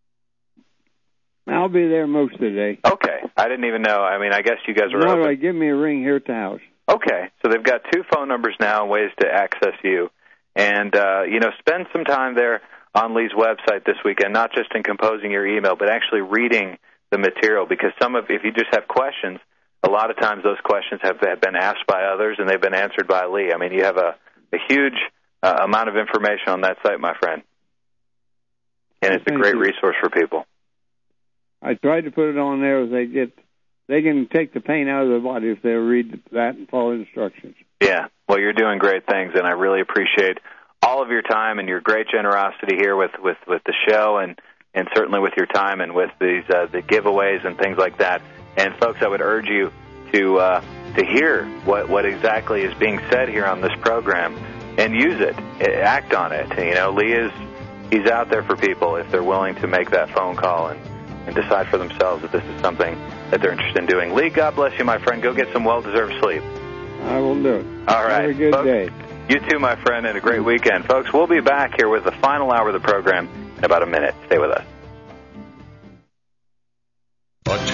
I'll be there most of the day. Okay. I didn't even know. I mean, I guess you guys are open. No, give me a ring here at the house. Okay, so they've got 2 phone numbers now and ways to access you. And, spend some time there on Lee's website this weekend, not just in composing your email, but actually reading the material, because if you just have questions, a lot of times those questions have been asked by others, and they've been answered by Lee. I mean, you have a huge amount of information on that site, my friend. And it's a great resource for people. I tried to put it on there they can take the pain out of their body if they read that and follow instructions. Yeah, well, you're doing great things, and I really appreciate all of your time and your great generosity here with the show, and certainly with your time and with these the giveaways and things like that. And folks, I would urge you to hear what exactly is being said here on this program and use it, act on it. Lee he's out there for people if they're willing to make that phone call and decide for themselves that this is something that they're interested in doing. Lee, God bless you, my friend. Go get some well-deserved sleep. I will do it. All right. Have a good day. You too, my friend, and a great weekend. Folks, we'll be back here with the final hour of the program in about a minute. Stay with us.